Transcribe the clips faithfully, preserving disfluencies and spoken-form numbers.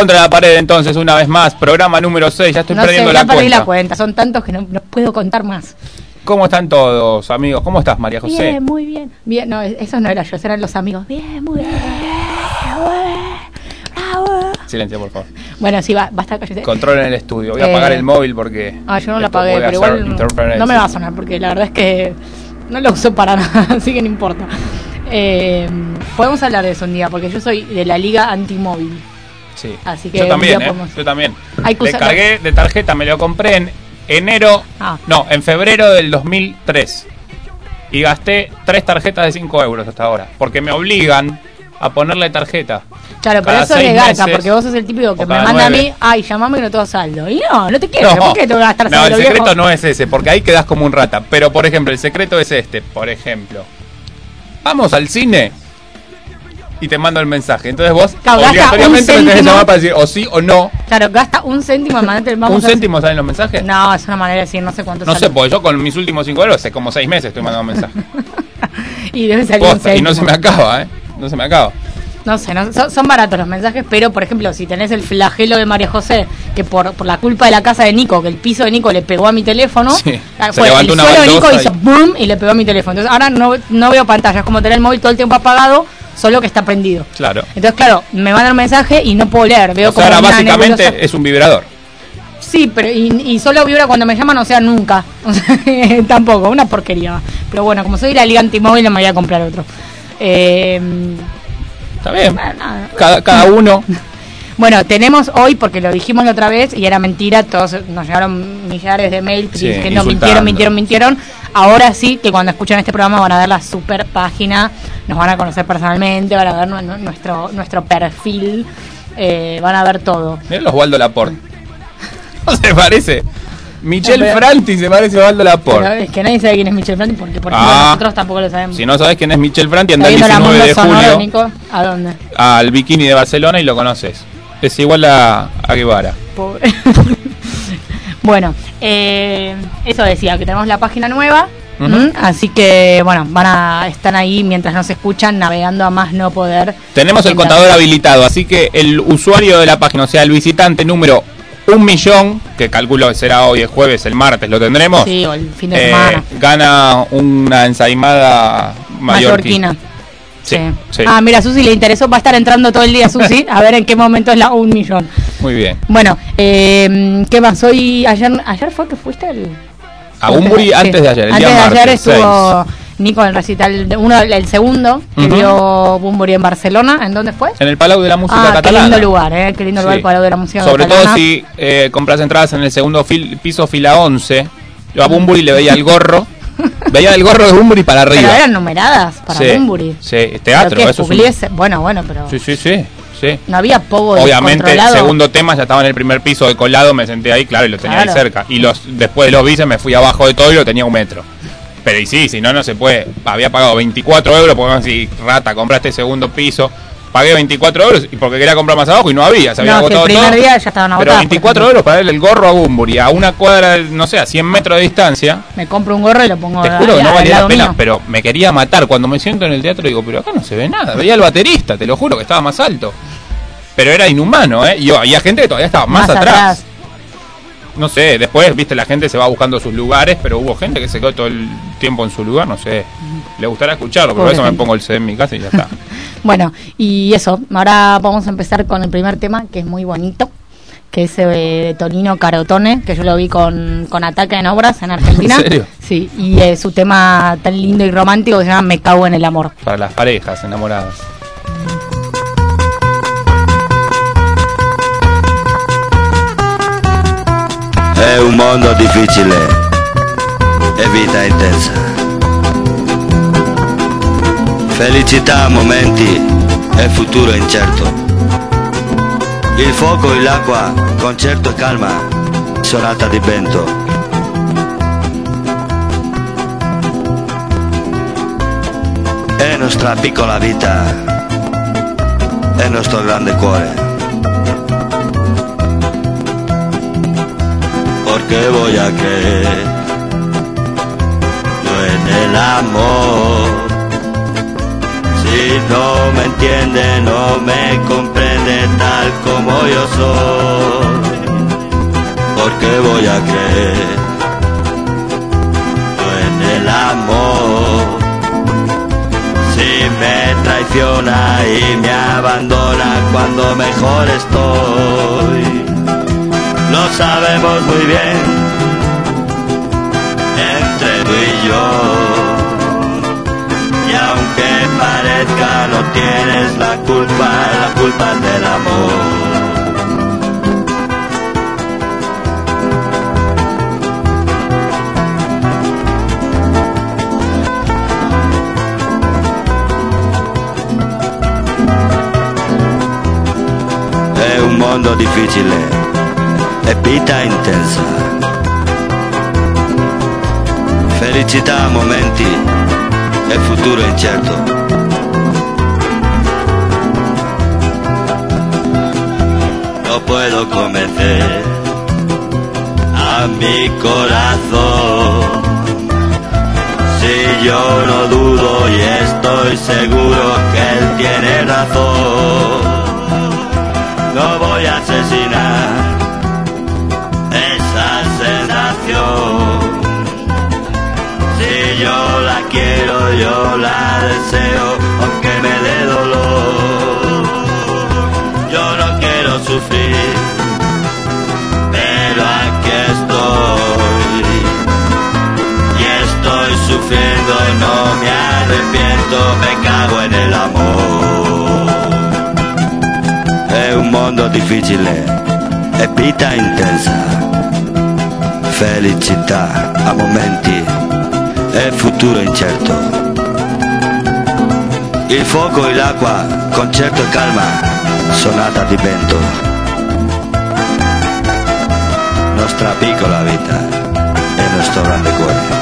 contra la pared entonces una vez más, programa número seis, ya estoy no perdiendo sé, la ya perdí cuenta. la cuenta, son tantos que no, no puedo contar más. ¿Cómo están todos, amigos? ¿Cómo estás, María José? Bien, muy bien. Bien, no, esos no eran yo, eran los amigos. Bien, muy bien. Bravo. Silencio, por favor. Bueno, sí, va, basta cállate. Control en el estudio. Voy a Eh, apagar el móvil porque... Ah, yo no lo esto apagué, puede pero hacer igual interferencia. no me va a sonar porque la verdad es que no lo uso para nada, así que no importa. Eh, podemos hablar de eso un día porque yo soy de la liga antimóvil. Sí. Así que yo también, un día ¿eh? podemos- Yo también. Hay que Le usar- cargué de tarjeta, me lo compré en enero... Ah. No, en febrero del dos mil tres. Y gasté tres tarjetas de cinco euros hasta ahora. Porque me obligan a ponerle tarjeta. Claro, pero Cada eso es de seis garca, meses, porque vos sos el típico que o me cada manda a nueve. mí, ay, llamame que no tengo saldo. Y no, no te quiero, No, ¿por qué tengo que gastar no, saldo, el secreto viejo? no es ese, porque ahí quedás como un rata. Pero, por ejemplo, el secreto es este. Por ejemplo, vamos al cine y te mando el mensaje. Entonces vos Claro, gasta obligatoriamente un me tenés que céntimo. llamar para decir o sí o no. Claro, gasta un céntimo en mandarte el vamos ¿Un a- céntimo salen los mensajes? No, es una manera de decir, no sé cuánto No sé, sale. porque yo con mis últimos cinco euros hace como seis meses estoy mandando mensajes. Y debe salir un Posta, y no céntimo. se me acaba, ¿eh? No se me acaba. No sé, no, son, son baratos los mensajes, pero por ejemplo, si tenés el flagelo de María José, que por, por la culpa de la casa de Nico, que el piso de Nico le pegó a mi teléfono, Sí, ah, se fue el levantó una suelo de Nico baldosa hizo y- boom y le pegó a mi teléfono. Entonces ahora no, no veo pantallas, como tener el móvil todo el tiempo apagado, solo que está prendido. Claro. Entonces, claro, me mandan un mensaje y no puedo leer. Veo O sea, como ahora una básicamente nebulosa. es un vibrador. Sí, pero y, y solo vibra cuando me llaman, o sea, nunca. O sea, tampoco, una porquería. Pero bueno, como soy de la liga antimóvil, no me voy a comprar otro. Eh, Está bien. bueno, nada. Cada, cada uno. Bueno, tenemos hoy, porque lo dijimos la otra vez y era mentira, todos nos llegaron millares de mails Sí, diciendo insultando. mintieron, mintieron, mintieron. Ahora sí que cuando escuchan este programa van a ver la super página, nos van a conocer personalmente, van a ver nu- nu- nuestro nuestro perfil, eh, van a ver todo. Mirá los Osvaldo Laporte. ¿No se parece? Michel No, pero- Franti se parece a Osvaldo Pero Laporte. es que nadie sabe quién es Michel Franti porque por ejemplo Ah. nosotros tampoco lo sabemos. Si no sabes quién es Michel Franti, anda Está el viendo la diecinueve de Mundo Sonoro, julio Nico. ¿A dónde? al Bikini de Barcelona y lo conoces. Es igual a, a Guevara. Pobre. Bueno, eh, eso decía, que tenemos la página nueva. Ujú. ¿m? Así que, bueno, van a están ahí mientras nos escuchan navegando a más no poder. Tenemos el En contador la- habilitado, así que el usuario de la página, o sea, el visitante número un millón, que calculo que será hoy, el jueves, el martes, lo tendremos, Sí, o el fin de eh, semana. gana una ensaimada mallorquín. Mallorquina. Sí, sí. Ah, mira, Susi le interesó, va a estar entrando todo el día Susi, a ver en qué momento es la un millón. Muy bien. Bueno, eh, ¿qué más? Hoy, ayer, ayer fue que fuiste el... A Bunbury Sí. antes de ayer, el antes día de ayer martes, estuvo Nico en el recital, de- uno, el segundo, que Ujú. dio Bunbury en Barcelona. ¿En dónde fue? en el Palau de la Música Ah, Catalana. qué lindo lugar, ¿eh? Qué lindo lugar Sí. el Palau de la Música Sobre Catalana. todo si eh, compras entradas en el segundo fil- piso, fila once. Yo a Bunbury le veía el gorro. Veía el gorro de Bunbury para Pero arriba. eran numeradas para Sí, Bunbury. sí, teatro, Pero que eso es un- Pugliese- Bueno, bueno, pero Sí, sí, sí, sí. no había poco Obviamente, descontrolado. segundo tema, ya estaba en el primer piso de colado, me senté ahí, claro, y lo tenía Claro. ahí cerca. Y los después de los bices me fui abajo de todo y lo tenía a un metro. Pero y sí, si no, no se puede. Había pagado veinticuatro euros, porque si rata, compraste segundo piso. Pagué veinticuatro euros y porque quería comprar más abajo y no había, se había No, que el agotado primer todo. día ya estaban Pero agotadas, veinticuatro por ejemplo. euros para darle el gorro a Bunbury a una cuadra, no sé, a cien metros de distancia. Me compro un gorro y lo pongo Te a- juro que al- no al valía la lado pena, mío. pero me quería matar. Cuando me siento en el teatro digo, pero acá no se ve nada. Veía al baterista, te lo juro que estaba más alto. Pero era inhumano, ¿eh? Y había gente que todavía estaba más, atrás. No sé, después, viste, la gente se va buscando sus lugares, pero hubo gente que se quedó todo el tiempo en su lugar, no sé. Le gustará escucharlo, pero por Pobre eso me gente. pongo el C D en mi casa y ya está. Bueno, y eso, ahora vamos a empezar con el primer tema, que es muy bonito, que es eh, de Tonino Carotone, que yo lo vi con, con Ataque en Obras en Argentina. ¿En serio? Sí, y es su tema tan lindo y romántico que se llama Me cago en el amor. Para las parejas enamoradas. È un mondo difficile e vita intensa. Felicità, momenti e futuro incerto. Il fuoco e l'acqua, concerto e calma, sonata di vento. È nostra piccola vita, è nostro grande cuore. Porque voy a creer yo en el amor. Si Si no me entiende, no me comprende tal como yo soy, ¿por qué voy a creer yo en el amor? Si me traiciona y me abandona cuando mejor estoy, lo sabemos muy bien entre tú y yo. Y aunque parezca no tienes la culpa, la culpa es del amor. È un mondo difficile e vita intensa, felicità a momenti e futuro incierto. No puedo convencer a mi corazón, si yo no dudo y estoy seguro que él tiene razón. No voy a asesinar esa sensación. Si yo la quiero, yo la deseo, aunque me dé dolor. Yo no quiero sufrir, pero aquí estoy. Y estoy sufriendo, no me arrepiento, me cago en el amor. È un mondo difficile e vita intensa, felicità a momenti e futuro incerto. Il fuoco e l'acqua, concerto e calma, sonata di vento. Nostra piccola vita e nostro grande cuore.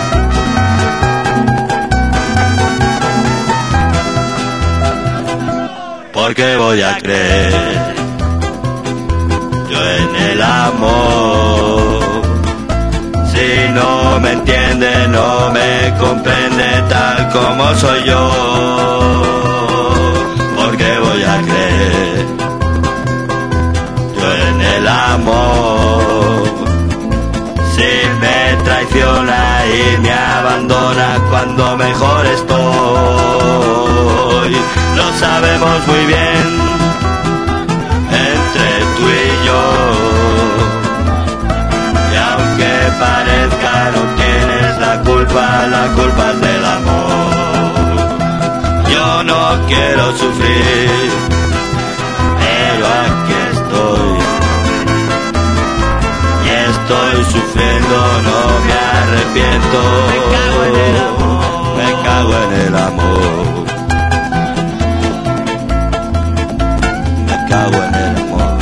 Porque voy a creer yo en el amor. Si no me entiende, no me comprende tal como soy yo. Porque voy a creer yo en el amor. Si me traiciona y me abandona cuando mejor estoy, lo sabemos muy bien entre tú y yo. Y aunque parezca no tienes la culpa, la culpa es del amor. Yo no quiero sufrir, pero aquí estoy. Y estoy sufriendo, no me arrepiento. Me cago en el amor. Me cago en el amor.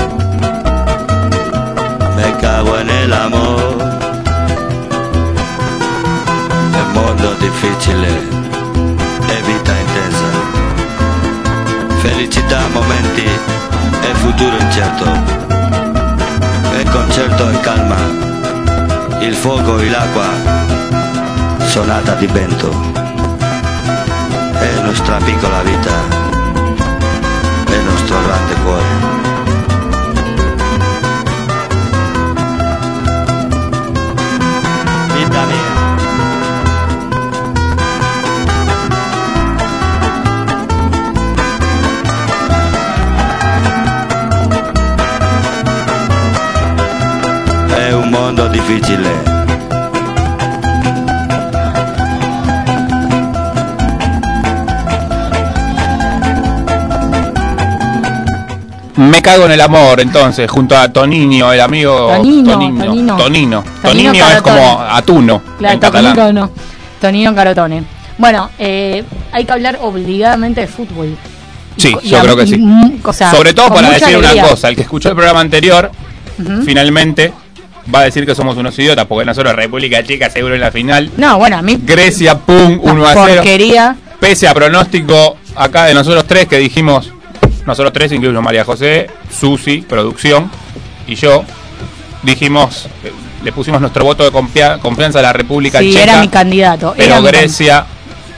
Me cago en el amor. El mondo difficile e vita intensa, felicità a momenti e futuro incerto. E concerto e calma, il fuoco e l'acqua, sonata di vento. È nostra piccola vita, è nostro grande cuore. Vita mia. È un mondo difficile. Me cago en el amor, entonces, junto a Toninho, el amigo Tonino, Tonino. Tonino. Tonino. Tonino Toninho es como atuno Claro, en catalán. Tonino, Tonino Carotone. Bueno, eh, hay que hablar obligadamente de fútbol. Sí, Y- y yo a- creo que y, sí. mm, o sea, Sobre todo con para mucha decir alegría. una cosa, el que escuchó el programa anterior, Ujú. finalmente va a decir que somos unos idiotas, porque nosotros, República Checa, seguro en la final. No, bueno, a mí. Grecia, pum, uno a cero. Porquería. Pese a pronóstico acá de nosotros tres que dijimos, nosotros tres, incluso María José, Susi, producción, y yo, dijimos, eh, le pusimos nuestro voto de confia- confianza a la República Sí, Checa. era mi candidato. Pero era mi Grecia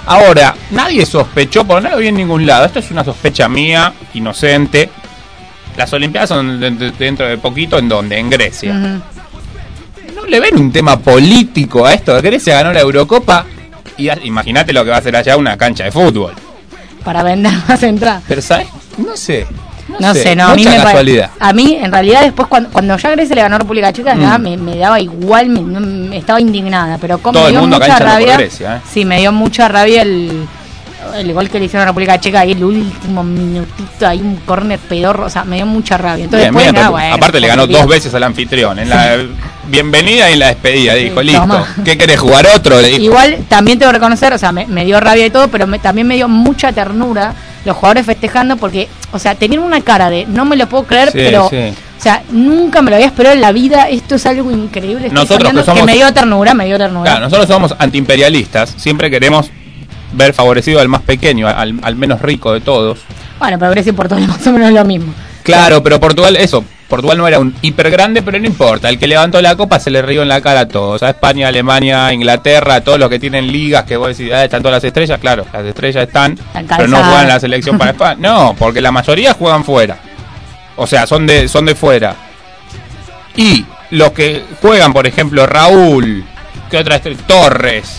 Ahora, nadie sospechó, porque no lo vi en ningún lado, esto es una sospecha mía, inocente. Las Olimpiadas son dentro de poquito, ¿en dónde? En Grecia. Uh-huh. ¿No le ven un tema político a esto? Grecia ganó la Eurocopa y imagínate lo que va a hacer allá una cancha de fútbol. Para vender más entradas. Pero, ¿sabes? No sé. No, no sé, sé, no, a mí me casualidad. A mí, en realidad, después, cuando, cuando ya Grecia le ganó a República Checa, mm. nada, me, me daba igual, me, me estaba indignada. Pero como todo me el dio mundo mucha rabia. Por Grecia, ¿eh? Sí, me dio mucha rabia el, el gol que le hicieron a República Checa ahí, el último minutito, ahí un córner pedorro. O sea, me dio mucha rabia. Entonces, bien, después, bien, nada, bueno, aparte, le ganó dos veces al anfitrión. En la bienvenida y en la despedida. Dijo, sí, listo. Toma. ¿Qué querés jugar otro? Le dijo. Igual, también tengo que reconocer, o sea, me, me dio rabia y todo, pero me, también me dio mucha ternura los jugadores festejando porque, o sea, tenían una cara de no me lo puedo creer, sí, pero sí. O sea, nunca me lo había esperado en la vida, esto es algo increíble. Nosotros que, somos, que me dio ternura, me dio ternura. Claro, nosotros somos antiimperialistas, siempre queremos ver favorecido al más pequeño, al, al menos rico de todos. Bueno, pero Grecia y Portugal más o menos lo mismo. Claro, pero Portugal, eso, Portugal no era un hiper grande, pero no importa. El que levantó la copa se le rió en la cara a todos. A España, Alemania, Inglaterra, todos los que tienen ligas que vos decís, ah, están todas las estrellas. Claro, las estrellas están, pero no juegan la selección para España. No, porque la mayoría juegan fuera. O sea, son de son de fuera. Y los que juegan, por ejemplo, Raúl, ¿qué otra estrella? Torres.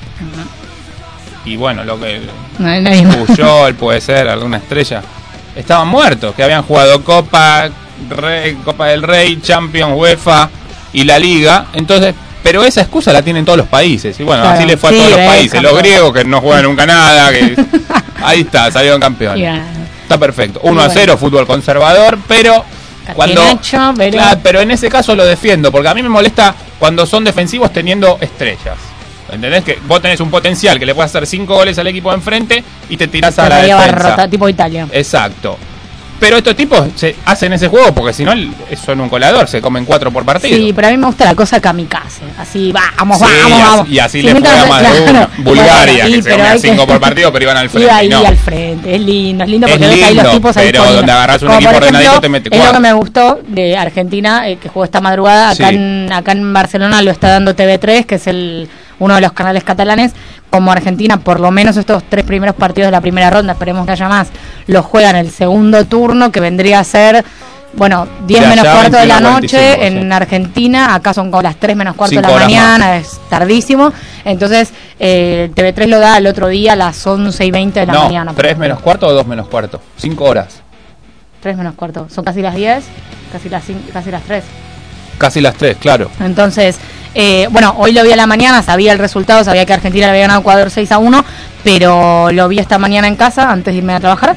Uh-huh. Y bueno, lo que... No, Puyol, puede ser, alguna estrella. Estaban muertos, que habían jugado Copa, Rey, Copa del Rey, Champions, UEFA y la Liga. Entonces, pero esa excusa la tienen todos los países. Y bueno, claro, así le fue a sí, todos los países. Campeón. Los griegos que no juegan nunca nada. Que... Ahí está, salieron campeones. Yeah. Está perfecto. uno a cero, fútbol conservador, pero cuando Nacho, pero... Claro, pero en ese caso lo defiendo, porque a mí me molesta cuando son defensivos teniendo estrellas. ¿Entendés? Que vos tenés un potencial que le puedes hacer cinco goles al equipo de enfrente y te tirás a la defensa. Rota, tipo Italia. Exacto. Pero estos tipos se hacen ese juego porque si no son un colador, se comen cuatro por partido. Sí, pero a mí me gusta la cosa kamikaze. Así, vamos, sí, vamos, y vamos. Así, y así le juega más de uno. Bulgaria, bueno, sí, que se comían cinco que... por partido, pero iban al frente. Iba ahí no. al frente, es lindo, es lindo porque es ves ahí los tipos ahí pero poniendo. Donde agarras un como equipo ordenadito te mete cuatro. Es lo que me gustó de Argentina, eh, que jugó esta madrugada. Acá, sí. en, acá en Barcelona lo está dando T V tres, que es el... uno de los canales catalanes. Como Argentina, por lo menos estos tres primeros partidos de la primera ronda, esperemos que haya más, los juegan el segundo turno, que vendría a ser, bueno, diez menos cuarto de la noche en sí. Argentina. Acá son como las tres menos cuarto de la mañana, más. Es tardísimo. Entonces, eh, T V tres lo da el otro día a las once y veinte de la no, mañana. ¿tres menos cuarto o dos menos cuarto? cinco horas. tres menos cuarto, son casi las diez, casi las, cinco, casi las tres. Casi las tres, claro. Entonces, eh, bueno, hoy lo vi a la mañana, sabía el resultado, sabía que Argentina le había ganado a Ecuador seis a uno, pero lo vi esta mañana en casa, antes de irme a trabajar,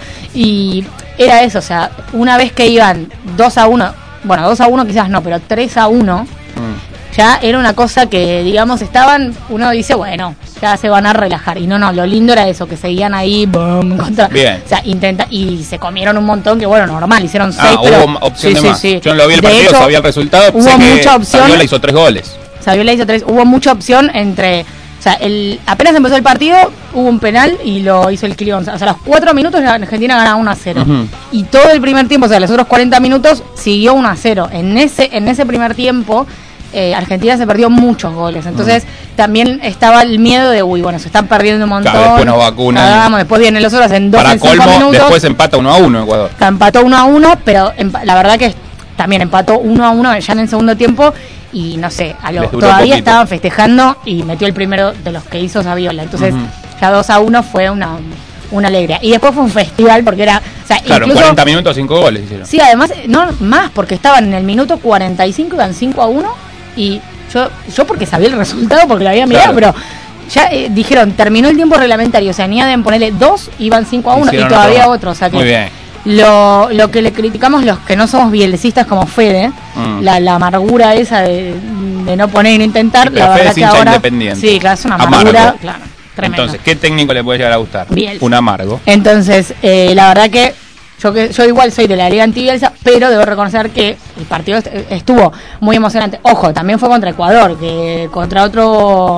y era eso, o sea, una vez que iban dos a uno, bueno, dos a uno quizás no, pero tres a uno, mm. ya era una cosa que, digamos, estaban, uno dice, bueno, ya se van a relajar, y no, no, lo lindo era eso, que seguían ahí, boom, contra, bien. O sea, intenta, y se comieron un montón, que bueno, normal, hicieron seis, ah, pero... hubo opción sí, de más. Sí, sí. Yo no lo vi el de partido, hecho, sabía el resultado, hubo sé mucha que opción, Saviola hizo tres goles. Saviola hizo tres, hubo mucha opción entre, o sea, el apenas empezó el partido, hubo un penal y lo hizo el Clión, o sea, a los cuatro minutos la Argentina ganaba uno a cero, uh-huh. y todo el primer tiempo, o sea, los otros cuarenta minutos siguió uno a cero, en ese, en ese primer tiempo eh, Argentina se perdió muchos goles, entonces uh-huh. también estaba el miedo de, uy, bueno, se están perdiendo un montón, claro, después nos vacunan, vamos, después vienen los otros en dos, para en cinco colmo, minutos, después empata uno a uno Ecuador, empató uno a uno, pero empa- la verdad que también empató uno a uno ya en el segundo tiempo. Y no sé, a lo, todavía estaban festejando y metió el primero de los que hizo Saviola. Entonces, uh-huh. ya dos a uno fue una, una alegría. Y después fue un festival porque era... O sea, claro, incluso, cuarenta minutos, cinco goles hicieron. Sí, además, no más, porque estaban en el minuto cuarenta y cinco, iban cinco a uno. Y yo yo porque sabía el resultado, porque lo había mirado, claro. pero ya eh, dijeron, terminó el tiempo reglamentario. O sea, ni de ponerle dos, iban cinco a uno hicieron y todavía otro. O sea que... Muy bien. Lo, lo que le criticamos los que no somos bielcistas como Fede, mm. la, la amargura esa de, de no poner y no intentar, sí, la verdad Fede es que hincha ahora independiente. Sí, claro, es una amargura, amargo. Claro, tremendo. Entonces, ¿qué técnico le puede llegar a gustar? Bielsa. Un amargo. Entonces, eh, la verdad que yo que yo igual soy de la Liga anti-Bielsa, pero debo reconocer que el partido est- estuvo muy emocionante. Ojo, también fue contra Ecuador, que contra otro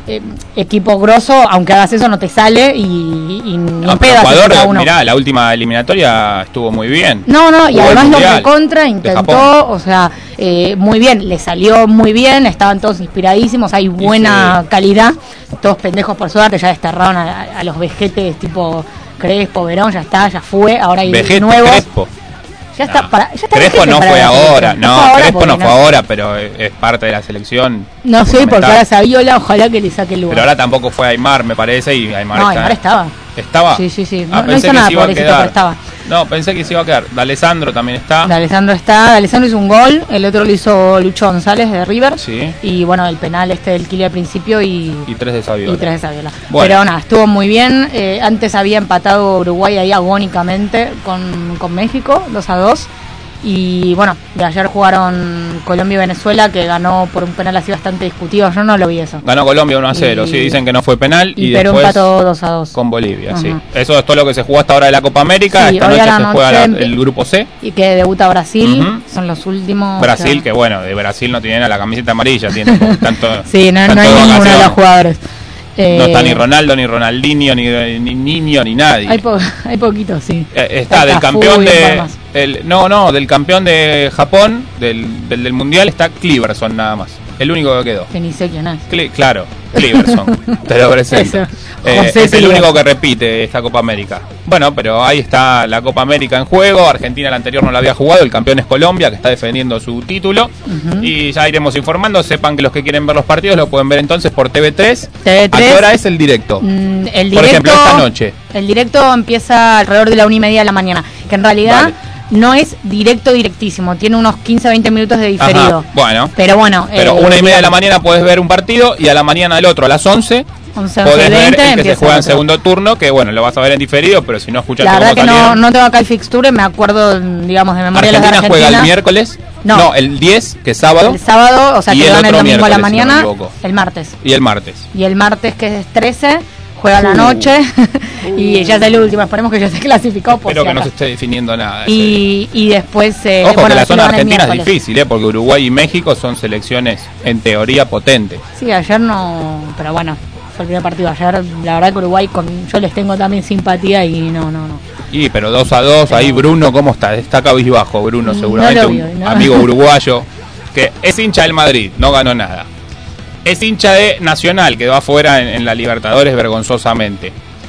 eh, equipo grosso, aunque hagas eso no te sale y, y ni no, pedo Ecuador, uno. mirá, la última eliminatoria estuvo muy bien. No, no, y Jugó además lo recontra intentó, o sea, eh, muy bien, le salió muy bien, estaban todos inspiradísimos, hay buena sí. calidad, todos pendejos por suerte, ya desterraron a, a los vejetes tipo Crespo, Verón, ya está, ya fue, ahora hay Vejete, nuevos. Crespo. Ya está, no. para, ya está Crespo no fue ahora, no, no fue Crespo no fue no. ahora, pero es parte de la selección. No sé, porque ahora Saviola, ojalá que le saque el lugar. Pero ahora tampoco fue Aymar, me parece, y Aymar no, está... Aymar estaba. ¿Estaba? Sí, sí, sí. Ah, no, no hizo nada, pobrecito, pero estaba. No, pensé que se iba a quedar. D'Alessandro también está. D'Alessandro está. D'Alessandro hizo un gol, el otro lo hizo Lucho González de River. Sí. Y bueno, el penal este del Kili al principio y... Y tres de Saviola. Y tres de Saviola. Bueno. Pero nada, estuvo muy bien. Eh, antes había empatado Uruguay ahí agónicamente con, con México, dos a dos. Y bueno, de ayer jugaron Colombia y Venezuela, que ganó por un penal así bastante discutido. Yo no lo vi eso. Ganó Colombia uno a cero, y... sí, dicen que no fue penal. Y, y Perú después empató dos a dos. Con Bolivia, uh-huh. sí. Eso es todo lo que se jugó hasta ahora de la Copa América. Sí, esta noche se noche juega la, el grupo C. Y que debuta Brasil, uh-huh. son los últimos. Brasil, que... que bueno, de Brasil no tienen a la camiseta amarilla, tiene tanto. Sí, no, tanto no hay ninguno de los jugadores. Eh, no está ni Ronaldo, ni Ronaldinho, ni, ni Niño, ni nadie. Hay, po- hay poquito, sí. Eh, está hay del Cafú campeón y de... El, no, no, del campeón de Japón, del, del, del Mundial, está Cleverson nada más. El único que quedó. Que ni sé quién es. Cle- claro, Cleverson. Te lo presento. Eh, es el único que repite esta Copa América. Bueno, pero ahí está la Copa América en juego. Argentina la anterior no la había jugado. El campeón es Colombia, que está defendiendo su título. Uh-huh. Y ya iremos informando. Sepan que los que quieren ver los partidos lo pueden ver entonces por T V tres. T V tres. ¿A qué hora es el directo? Mm, el directo por ejemplo, esta noche. El directo empieza alrededor de la una y media de la mañana. Que en realidad... Vale. No es directo, directísimo. Tiene unos quince a veinte minutos de diferido. Ajá, bueno. Pero bueno. Pero eh, una y media de la mañana puedes ver un partido y a la mañana del otro, a las once, once podés veinte, ver el que se juega en segundo turno, que bueno, lo vas a ver en diferido, pero si no escuchas... La verdad que no, no tengo acá el fixture, me acuerdo, digamos, de memoria. Argentina, de Argentina juega el miércoles. No. no, el diez, que es sábado. El sábado, o sea, que van el domingo a la mañana. Si no el martes. Y el martes. Y el martes, que es trece... Juega uh, la noche uh, y ya es el último. Esperemos que ya se clasificó. Por Espero si que no se esté definiendo nada. Y, y después. Eh, Ojo, bueno, que la zona argentina es difícil, ¿eh? Porque Uruguay y México son selecciones en teoría potentes. Sí, ayer no. Pero bueno, fue el primer partido ayer. La verdad que Uruguay, con, yo les tengo también simpatía y no, no, no. Y pero dos a dos, pero... ahí Bruno, ¿cómo está? Está cabizbajo, Bruno, seguramente. No vio, un no. amigo uruguayo que es hincha del Madrid, no ganó nada. Es hincha de Nacional, quedó afuera en, en la Libertadores vergonzosamente.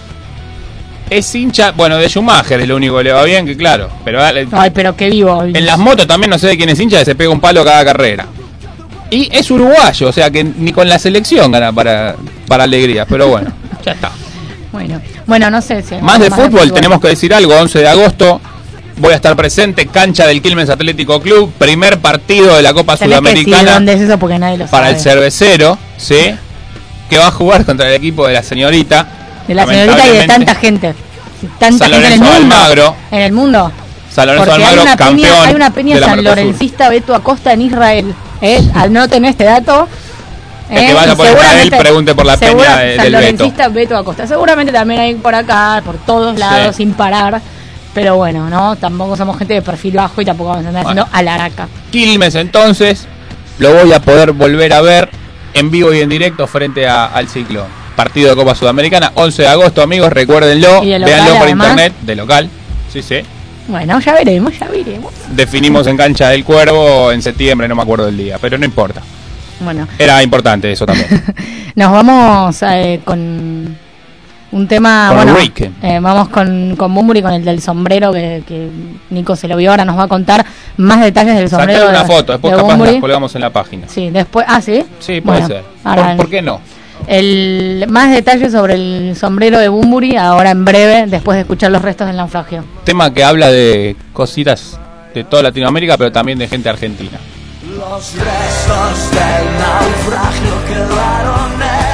Es hincha, bueno, de Schumacher es lo único que le va bien, que claro. Pero dale, ay, pero qué vivo. En las motos también no sé de quién es hincha, que se pega un palo cada carrera. Y es uruguayo, o sea que ni con la selección gana para, para alegría. Pero bueno, ya está. Bueno, bueno, no sé si... Más de más fútbol, de fútbol, tenemos que decir algo, once de agosto. Voy a estar presente, cancha del Quilmes Atlético Club, primer partido de la Copa Tenés Sudamericana. Que decir dónde es eso porque nadie lo para sabe. El Cervecero, ¿sí? Que va a jugar contra el equipo de la señorita. De la señorita y de tanta gente. Tanta San gente Lorenzo en el mundo. Almagro. En el mundo. San Lorenzo porque Almagro, hay una campeón. Peña, hay una peña de la San Lorencista Beto Acosta en Israel. ¿Eh? Anoten este dato. El que vaya por Israel pregunte por la peña de, San del Lorencista Beto. Beto Acosta. Seguramente también hay por acá, por todos lados, sí. sin parar. Pero bueno, no, tampoco somos gente de perfil bajo y tampoco vamos a andar bueno. haciendo alaraca. Quilmes entonces, lo voy a poder volver a ver en vivo y en directo frente a, al Ciclón. Partido de Copa Sudamericana, once de agosto, amigos, recuérdenlo, véanlo por además. internet, de local, sí, sí. Bueno, ya veremos, ya veremos. Definimos en Cancha del Cuervo en septiembre, no me acuerdo del día, pero no importa. Bueno. Era importante eso también. Nos vamos eh, con... Un tema, con bueno, eh, vamos con, con Bunbury, con el del sombrero, que, que Nico se lo vio, ahora nos va a contar más detalles del sombrero. Sacar una de, foto, después de capaz Bunbury. las colgamos en la página. Sí, después, ah, ¿sí? Sí, puede bueno, ser. Ahora, ¿Por, ¿Por qué no? El, más detalles sobre el sombrero de Bunbury, ahora en breve, después de escuchar los restos del naufragio. Tema que habla de cositas de toda Latinoamérica, pero también de gente argentina. Los restos del naufragio quedaron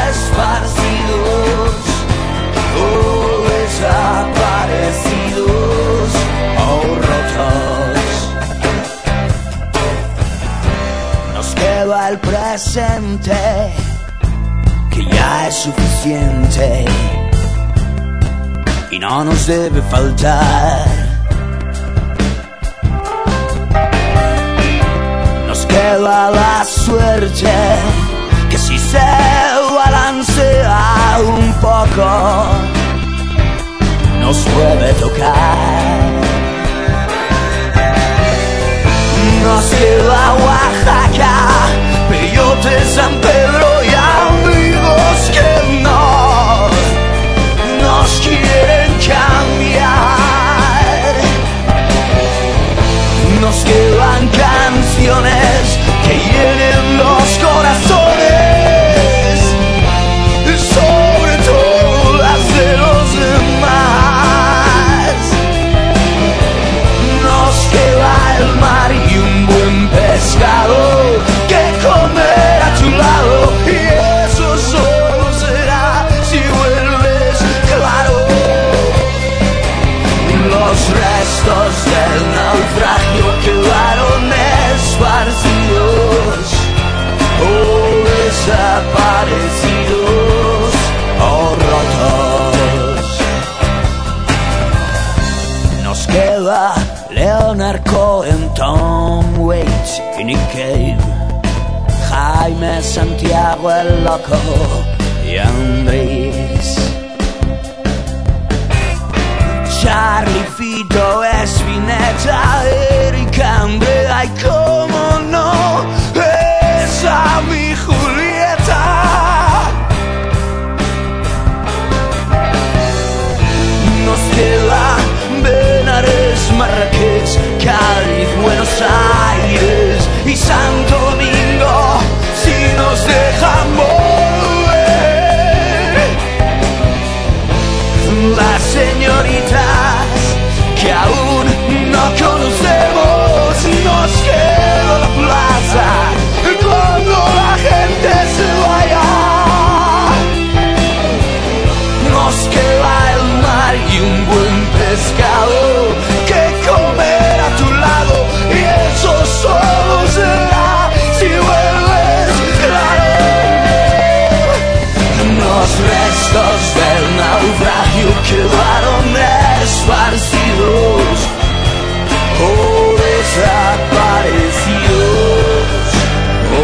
esparcidos, oh, desaparecidos o rotos. Nos queda el presente, que ya es suficiente y no nos debe faltar. Nos queda la suerte, que si se balance poco nos puede tocar. Nos queda Oaxaca, Peyote, San Pedro y amigos que nos, nos quieren cambiar. Nos quedan canciones que llenen los corazones, sobre todo las de los demás. Nos queda el mar y un buen pescado que comer a tu lado, y eso solo será si vuelves, claro. Los restos del naufragio quedaron esparcidos o desaparecidos o rotos. Nos queda Leonard Cohen, Tom Waits y Nick Cave, Jaime Santiago el Loco y Andrés, Charlie, Fito, Espineta, Eric, Andrea y cómo no, esa mi Julieta. Nos queda Benares, Marrakech, Cádiz, Buenos Aires y Santo Domingo, si nos dejan volver. Las señoritas que aún no conocemos, nos queda la plaza cuando la gente se vaya. Nos queda el mar y un buen pescado que comer a tu lado, y eso solo será si vuelves, claro. Los restos del naufragio quedaron esparcidos o desaparecidos o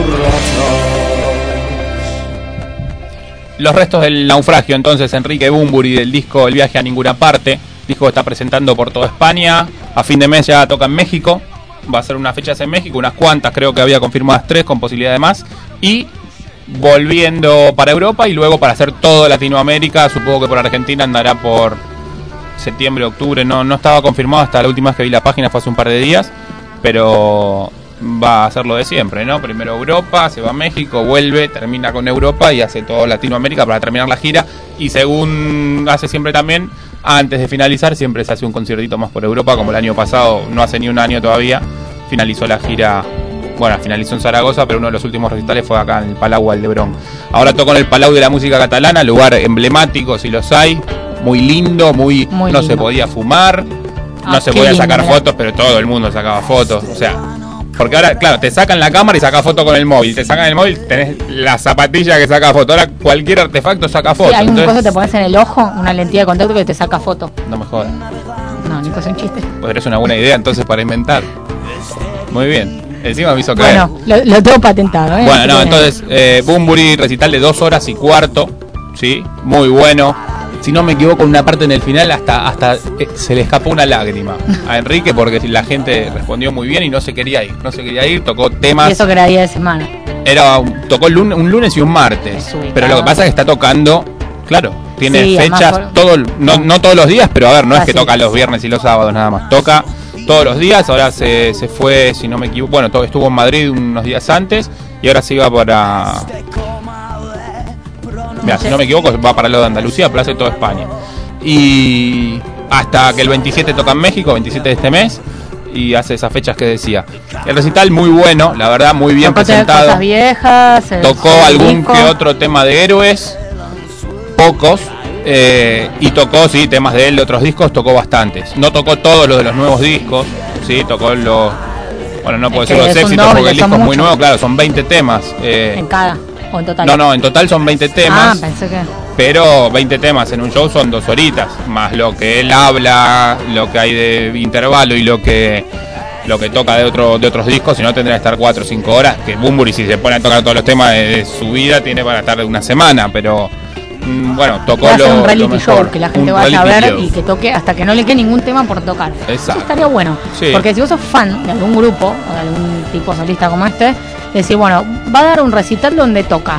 rotos. Los restos del naufragio, entonces, Enrique Bunbury, del disco El viaje a ninguna parte, disco que está presentando por toda España. A fin de mes ya toca en México, va a ser unas fechas en México, unas cuantas, creo que había confirmadas tres con posibilidad de más, y volviendo para Europa y luego para hacer todo Latinoamérica. Supongo que por Argentina andará por septiembre, octubre, no, no estaba confirmado hasta la última vez que vi la página, fue hace un par de días, pero va a hacer lo de siempre, ¿no? Primero Europa, se va a México, vuelve, termina con Europa y hace todo Latinoamérica para terminar la gira, y según hace siempre también, antes de finalizar siempre se hace un conciertito más por Europa, como el año pasado, no hace ni un año todavía, finalizó la gira. Bueno, finalizó en Zaragoza, pero uno de los últimos recitales fue acá en el Palau Aldebrón. Ahora tocó en el Palau de la Música Catalana, lugar emblemático, si los hay, muy lindo, muy, muy no lindo. Se podía fumar, Ah, no se qué podía lindo, sacar mirá. fotos, pero todo el mundo sacaba fotos, o sea, porque ahora, claro, te sacan la cámara y sacas foto con el móvil, te sacan el móvil, tenés la zapatilla que saca foto, ahora cualquier artefacto saca foto. Sí, hay un entonces, coso que te pones en el ojo, una lentilla de contacto que te saca foto. no me jodas, No, Nico, es un chiste. pues eres una buena idea entonces para inventar. Muy bien, encima me hizo creer. Bueno, lo, lo tengo patentado, ¿eh? Bueno, Así no, que- entonces, eh, Bunbury, recital de dos horas y cuarto, ¿sí? Muy bueno. Si no me equivoco, una parte en el final hasta hasta eh, se le escapó una lágrima a Enrique porque la gente respondió muy bien y no se quería ir. No se quería ir, tocó temas. Y eso que era día de semana. Era un- tocó el lunes, un lunes y un martes. Desubicado. Pero lo que pasa es que está tocando, claro, tiene Sí, además fechas, por- todo, el- no, no todos los días, pero a ver, no es que Fácil. toca los viernes y los sábados nada más. Toca todos los días, ahora se, se fue, si no me equivoco, bueno, todo, estuvo en Madrid unos días antes y ahora se iba para... Mira, si no me equivoco, va para lo de Andalucía, pero hace toda España. Y hasta que el veintisiete toca en México, veintisiete de este mes, y hace esas fechas que decía. El recital muy bueno, la verdad, muy bien Tocó presentado. cosas viejas. el- Tocó el algún disco. que otro tema de Héroes, pocos, eh, y tocó, sí, temas de él, de otros discos, tocó bastantes. No tocó todos los de los nuevos discos, sí, tocó los... Bueno, no puedo Es decir que los es un éxitos doble, porque el son disco es muy muchos. nuevo, claro, son veinte temas. eh, En cada, o en total. no, no, en total son veinte Ah, temas. pensé que. Pero veinte temas en un show son dos horitas, más lo que él habla, lo que hay de intervalo y lo que lo que toca de otro de otros discos, si no tendría que estar cuatro o cinco horas, que Bunbury si se pone a tocar todos los temas de, de su vida tiene para estar una semana, pero mm, bueno, tocó hacer lo, un reality lo mejor, show, que la gente un vaya a ver reality y que toque hasta que no le quede ningún tema por tocar. Exacto. Eso estaría bueno, Sí. porque si vos sos fan de algún grupo o de algún tipo solista como este, decís, bueno, va a dar un recital donde toca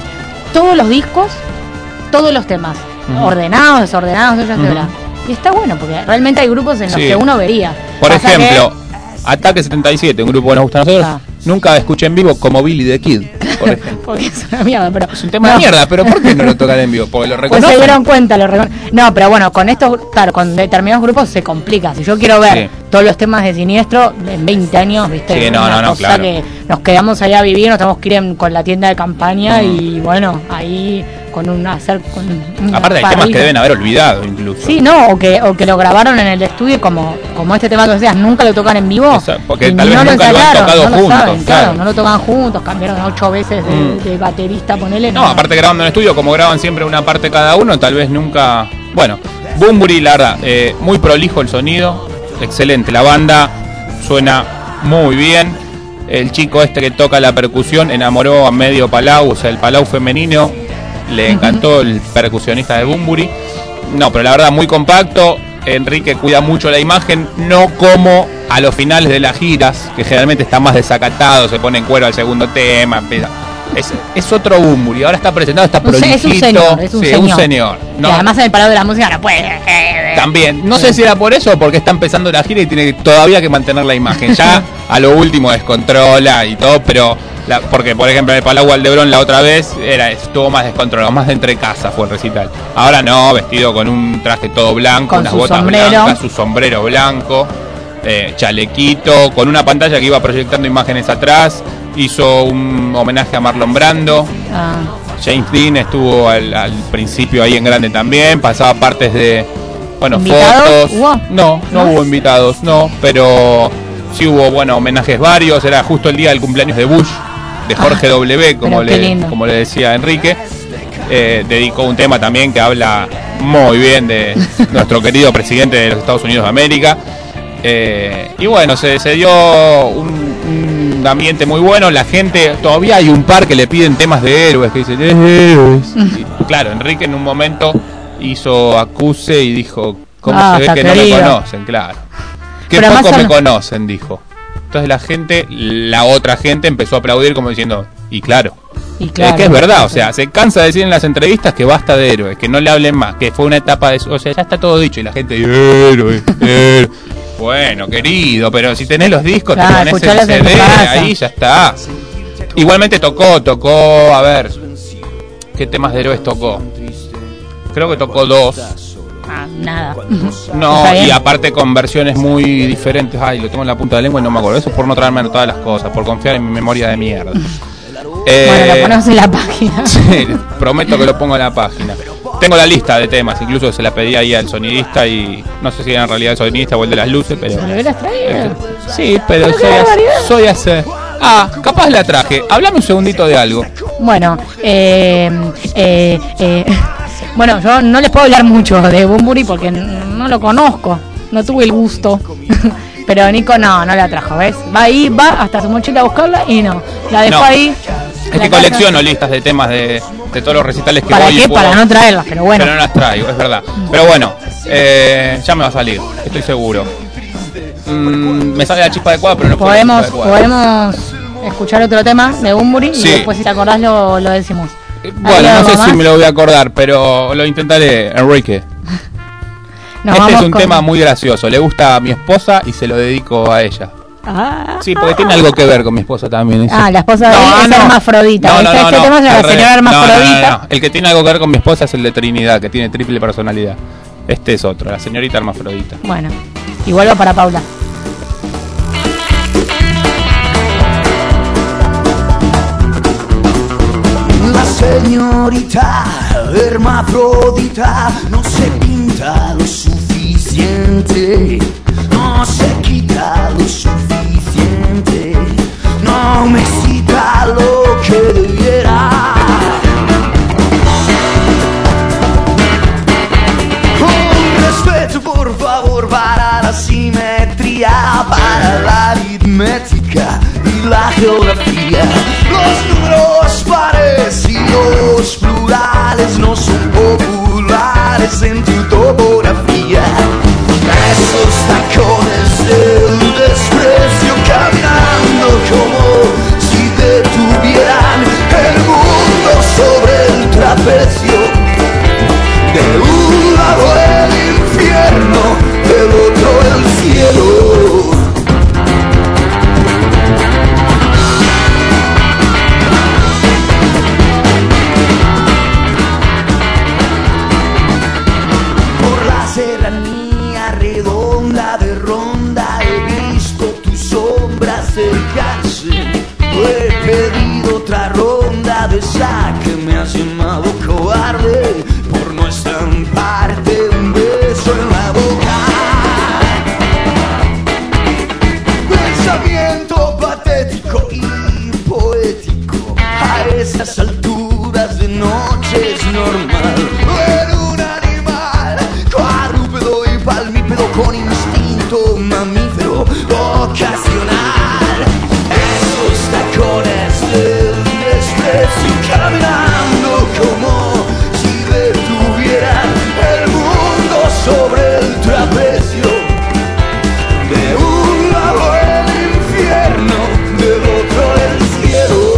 todos los discos, todos los temas, Ujú. ordenados, desordenados, ya se Ujú. verá. Y está bueno, porque realmente hay grupos en los Sí. que uno vería. Por Pasa ejemplo, Ataque setenta y siete, un grupo que nos gusta a nosotros, Ah. nunca escuché en vivo como Billy the Kid, por que- ejemplo. porque es una mierda, pero Es un tema no. de mierda, pero ¿por qué no lo tocan en vivo? Porque lo Pues reconocen. se dieron cuenta, lo recon- no, pero bueno, con estos, claro, con determinados grupos se complica. Si yo quiero ver Sí. todos los temas de Siniestro en veinte años, viste, Sí, no, una no, no, cosa claro. que nos quedamos allá a vivir, nos tenemos que ir en- con la tienda de campaña Mm. y bueno, ahí con un hacer con una Aparte hay temas parrilla. que deben haber olvidado incluso. Sí, no, o que, o que lo grabaron en el estudio como, como este tema que decías, nunca lo tocan en vivo. Esa- porque y tal vez no lo nunca lo han ensayaron, tocado no lo juntos, saben, claro. no lo tocan juntos, cambiaron ocho veces de, Mm. de baterista, ponele. No, aparte grabando en estudio, como graban siempre una parte cada uno, tal vez nunca... Bueno, Bunbury, la verdad, eh, muy prolijo el sonido, excelente. La banda suena muy bien. El chico este que toca la percusión enamoró a medio Palau, o sea, el Palau femenino. Le encantó el percusionista de Bunbury. No, pero la verdad, muy compacto. Enrique cuida mucho la imagen, no como a los finales de las giras, que generalmente está más desacatado, se pone en cuero al segundo tema. empieza- Es, es otro Bunbury, ahora está presentado, está Un se- prolijito. es un señor, es un sí, señor. un señor. Y No, además en el Palau de la Música no puede. eh, también, no Sí. sé si era por eso o porque está empezando la gira y tiene que- todavía que mantener la imagen. Ya a lo último descontrola y todo, pero la- porque por ejemplo en el Palau Aldebrón la otra vez era estuvo más descontrolado, más de entre casa fue el recital. Ahora no, vestido con un traje todo blanco, Con unas su botas sombrero. blancas, su sombrero blanco, eh, chalequito, con una pantalla que iba proyectando imágenes atrás. Hizo un homenaje a Marlon Brando. Ah, James Dean estuvo al, al principio ahí en grande también, pasaba partes de, bueno, ¿Invitados? fotos. ¿Hubo? No, no ¿No? hubo invitados, no, pero sí hubo, bueno, homenajes varios. Era justo el día del cumpleaños de Bush, de Jorge Ah, W, como pero qué le, lindo. como le decía Enrique. Eh, dedicó un tema también que habla muy bien de nuestro querido presidente de los Estados Unidos de América. Eh, y bueno, se, se dio un, un ambiente muy bueno. La gente, todavía hay un par que le piden temas de héroes, que dicen héroes. Y, claro, Enrique en un momento hizo acuse y dijo, ¿cómo Ah, se ve está que no querido. me conocen? Claro. Que Pero poco más o me menos- conocen, dijo. Entonces la gente, la otra gente empezó a aplaudir como diciendo, y claro. y claro. Es que es verdad, o sea, se cansa de decir en las entrevistas que basta de héroes, que no le hablen más, que fue una etapa de... O sea, ya está todo dicho y la gente dice, héroe, héroe. Bueno, querido, pero si tenés los discos, Claro, te pones el escuchalos en C tu D, casa. ahí ya está. Igualmente tocó, tocó, a ver, ¿qué temas de héroes tocó? Creo que tocó dos. Ah, nada. No, Está bien. y aparte con versiones muy diferentes. Ay, lo tengo en la punta de la lengua y no me acuerdo. Eso es por no traerme todas las cosas, por confiar en mi memoria de mierda. Eh, Bueno, lo ponemos en la página. Sí, prometo que lo pongo en la página. Tengo la lista de temas, incluso se la pedí ahí al sonidista y no sé si era en realidad el sonidista o el de las luces, pero... ¿Me lo hubieras traído? Sí, pero Pero qué soy, barbaridad. a- soy hacer... Ah, capaz la traje. Háblame un segundito de algo. Bueno, eh, eh, eh, bueno, yo no les puedo hablar mucho de Bunbury porque n- no lo conozco, no tuve el gusto. Pero Nico no, no la trajo, ¿ves? Va ahí, va hasta su mochila a buscarla y no, la dejó No. ahí. Es la que casa. colecciono listas de temas de, de todos los recitales que ¿Para voy y qué? puedo- Para no traerlas, pero bueno. Pero no las traigo, es verdad. Pero bueno, eh, ya me va a salir, estoy seguro. Mm, me sale la chispa adecuada, pero no fue la Podemos, chispa adecuada. podemos escuchar otro tema de Bunbury Sí. y después si te acordás lo, lo decimos. Eh, ¿Hay Bueno, no algo sé más? si me lo voy a acordar, pero lo intentaré, Enrique. Nos este es vamos un con- tema muy gracioso, le gusta a mi esposa y se lo dedico a ella. Ah, Sí, porque tiene algo que ver con mi esposa también. eso. Ah, la esposa de él es hermafrodita. No, no, Este- no, este no, tema es de la al revés. señora No, no, no, hermafrodita. no. El que tiene algo que ver con mi esposa es el de Trinidad, que tiene triple personalidad. Este es otro, la señorita hermafrodita. Bueno, igual va para Paula. La señorita hermafrodita no se pinta lo suficiente, no se quita lo suficiente, no me excita lo que debiera. Un respeto por favor para la simetría, para la aritmética y la geografía. Los números pares y los plurales no son estas alturas de noche es normal ver un animal cuadrúpedo y palmípedo con instinto mamífero ocasional. Esos tacones del desprecio caminando como si detuvieran el mundo sobre el trapecio. De un lado el infierno, del otro el cielo.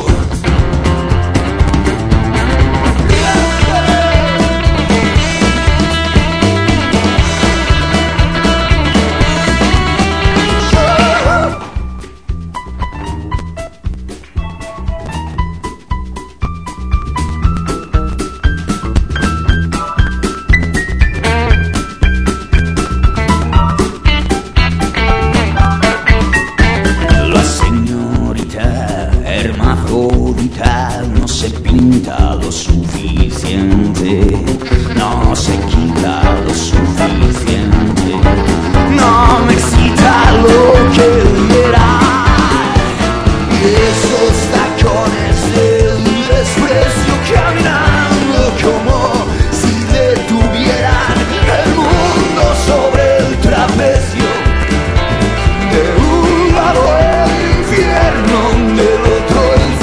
No se pinta lo suficiente, no se quita lo suficiente, no me excita lo que diera. Y esos tacones del desprecio caminando como si detuvieran el mundo sobre el trapecio. De un lado el infierno, del otro el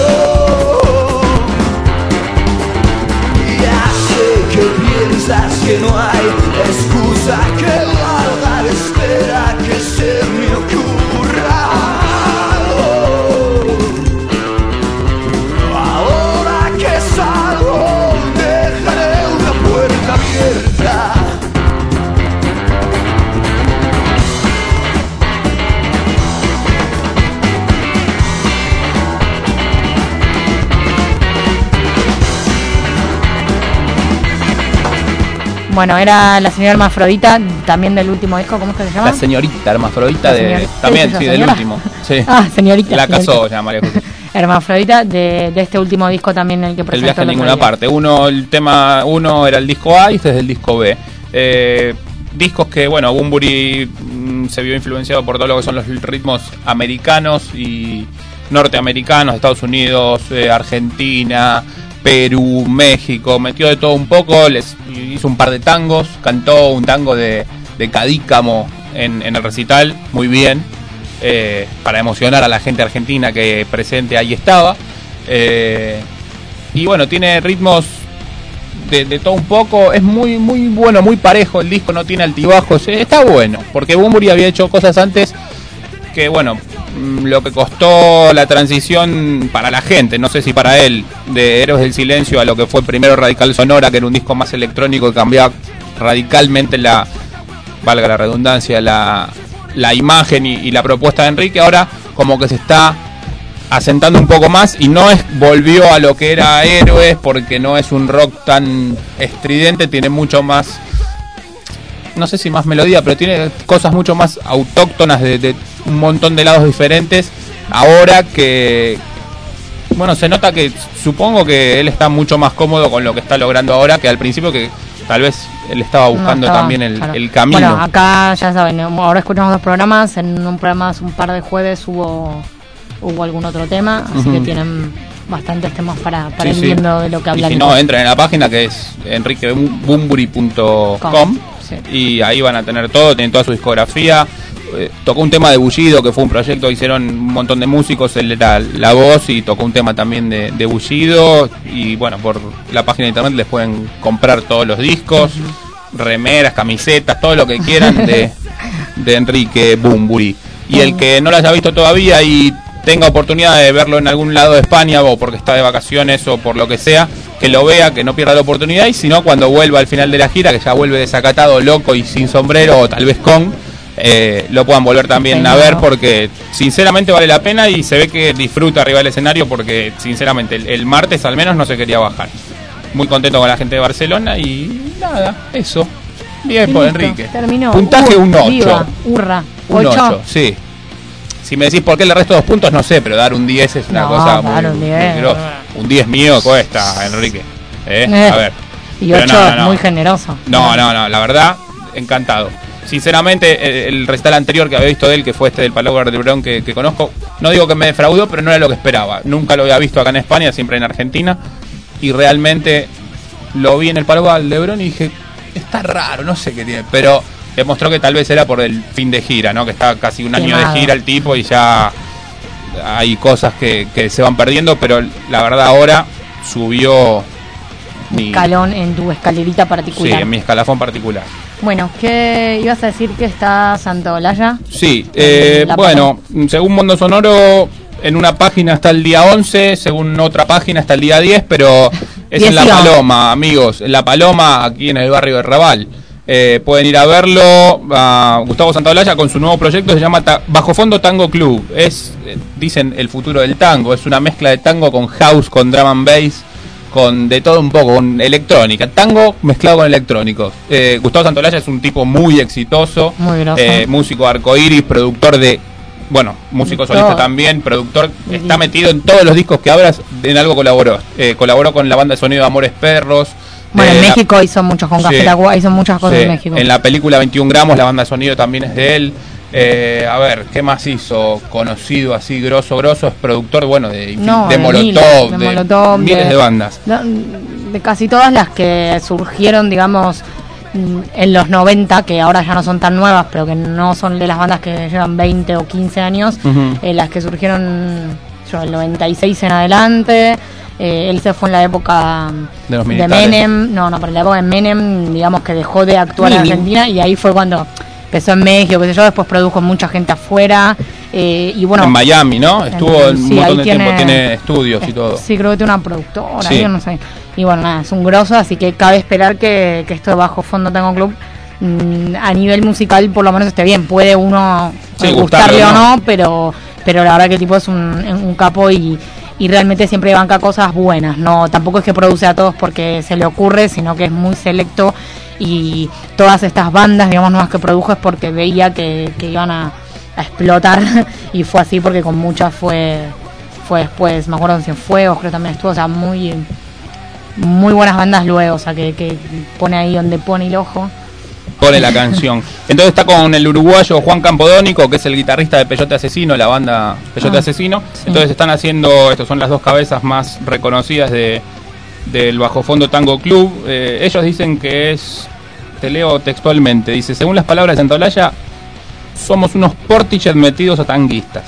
piensas que no hay excusa que valga la espera que se me ocurra. Ahora que salgo dejaré una puerta abierta. Bueno, era la señora Hermafrodita, también del último disco, ¿cómo es que se llama? La señorita Hermafrodita, La de, señorita. también, ¿Sí, sí, esa del señora? último. Sí. Ah, señorita. La señorita. casó ya María José. Hermafrodita, de, de este último disco también el que presentó El viaje a el otro ninguna día. parte. Uno, el tema, uno era el disco A y este es el disco B. Eh, discos que, bueno, Bunbury mm, se vio influenciado por todo lo que son los ritmos americanos y norteamericanos, Estados Unidos, eh, Argentina, Perú, México, metió de todo un poco, les hizo un par de tangos, cantó un tango de, de Cadícamo en, en el recital, muy bien, eh, para emocionar a la gente argentina que presente ahí estaba. Eh, y bueno, tiene ritmos de, de todo un poco, es muy muy bueno, muy parejo el disco, no tiene altibajos, eh, está bueno, porque Bunbury había hecho cosas antes que bueno, lo que costó la transición para la gente, no sé si para él, de Héroes del Silencio a lo que fue primero Radical Sonora, que era un disco más electrónico que cambiaba radicalmente la, valga la redundancia, la, la imagen y, y la propuesta de Enrique. Ahora como que se está asentando un poco más y no es volvió a lo que era Héroes, porque no es un rock tan estridente, tiene mucho más, no sé si más melodía, pero tiene cosas mucho más autóctonas de, de un montón de lados diferentes. Ahora que, bueno, se nota que supongo que él está mucho más cómodo con lo que está logrando ahora que al principio, que tal vez él estaba buscando no estaba, también el, claro. el camino. Bueno, acá ya saben, ahora escuchamos dos programas, en un programa hace un par de jueves hubo hubo algún otro tema, así uh-huh. que tienen bastantes temas para, para sí, ir viendo sí. de lo que hablan. Y si no, entren en la página que es enrique bunbury punto com sí. y ahí van a tener todo, tienen toda su discografía. Eh, tocó un tema de Bullido, que fue un proyecto, hicieron un montón de músicos, él era la voz y tocó un tema también de, de Bullido. Y bueno, por la página de internet les pueden comprar todos los discos, uh-huh. remeras, camisetas, todo lo que quieran de, de Enrique Bunbury. Y uh-huh. el que no lo haya visto todavía y tenga oportunidad de verlo en algún lado de España, o porque está de vacaciones o por lo que sea, que lo vea, que no pierda la oportunidad, y si no, cuando vuelva al final de la gira, que ya vuelve desacatado, loco y sin sombrero, o tal vez con, eh, lo puedan volver también a ver, porque sinceramente vale la pena y se ve que disfruta arriba del escenario, porque sinceramente el, el martes al menos no se quería bajar. Muy contento con la gente de Barcelona y nada, eso. Bien por Enrique. Terminó. Puntaje uh, un ocho. Viva, hurra. Un ocho, sí. Si me decís por qué le resto dos puntos, no sé, pero dar un diez es una no, cosa muy, un diez. muy grosa. Un diez mío cuesta, Enrique. ¿Eh? Eh. A ver. Y ocho no, no, no. muy generoso. No, no, no, la verdad, encantado. sinceramente, el, el recital anterior que había visto de él, que fue este del Palau Verdebrón que, que conozco, no digo que me defraudó, pero no era lo que esperaba. Nunca lo había visto acá en España, siempre en Argentina, y realmente lo vi en el Palau Verdebrón y dije, está raro, no sé qué tiene, pero demostró que tal vez era por el fin de gira, ¿no? Que está casi un año Quemado. de gira el tipo y ya hay cosas que, que se van perdiendo, pero la verdad ahora subió mi escalón en tu escalerita particular. Sí, en mi escalafón particular. Bueno, ¿qué ibas a decir que está Santa Olalla? Sí, eh, La bueno, según Mundo Sonoro, en una página está el día once, según otra página está el día diez, pero es en La diez y once. Paloma, amigos, en La Paloma, aquí en el barrio de Raval. Eh, pueden ir a verlo a Gustavo Santaolalla con su nuevo proyecto, se llama Ta- Bajo Fondo Tango Club. Es, eh, dicen, el futuro del tango. Es una mezcla de tango con house, con drum and bass, con de todo un poco, con electrónica. Tango mezclado con electrónicos. Eh, Gustavo Santaolalla es un tipo muy exitoso, Muy grosso. eh, músico arcoíris, productor de... Bueno, músico De solista todo. también, productor, De está di- metido en todos los discos que abras, en algo colaboró. Eh, colaboró con la banda de sonido de Amores Perros. Bueno, de en la- México hizo muchos con Café Sí. Tacuba, hizo muchas cosas Sí, en México. en la película veintiún gramos, la banda de sonido también es de él. Eh, a ver, ¿qué más hizo? Conocido así, grosso, grosso, es productor, bueno, de, No, de, de Molotov, miles, de, de Molotov, miles de- de bandas. No, de casi todas las que surgieron, digamos, mm, en los noventa, que ahora ya no son tan nuevas, pero que no son de las bandas que llevan veinte o quince años, Ujú. eh, las que surgieron yo, el noventa y seis en adelante. Eh, él se fue en la época De los de militares. Menem, no, no, pero en la época de Menem, digamos que dejó de actuar en Menem. Argentina y ahí fue cuando empezó en México, qué sé yo, después produjo mucha gente afuera eh, y bueno. En Miami, ¿no? Estuvo en- un sí, montón ahí de tiene- tiempo, tiene estudios y todo. Sí, creo que tiene una productora, Sí. yo no sé. Y bueno, nada, es un grosso, así que cabe esperar que, que esto de Bajo Fondo Tango Club mm, a nivel musical por lo menos esté bien. Puede uno Sí, eh, gustarle gustarle o o no. no, pero pero la verdad que el tipo es un, un capo y, y realmente siempre banca cosas buenas. No, tampoco es que produce a todos porque se le ocurre, sino que es muy selecto y todas estas bandas, digamos, nuevas que produjo es porque veía que, que iban a, a explotar y fue así porque con muchas fue fue después, me acuerdo en Cienfuegos, creo que también estuvo, o sea, muy muy buenas bandas luego, o sea, que, que pone ahí donde pone el ojo. Pone la canción. Entonces está con el uruguayo Juan Campodónico, que es el guitarrista de Peyote Asesino, la banda Peyote Ah, Asesino. sí. Entonces están haciendo, estos son las dos cabezas más reconocidas de del Bajo Fondo Tango Club. Eh, ellos dicen que es, te leo textualmente, dice, según las palabras de Santaolalla, somos unos Portishead metidos a tanguistas.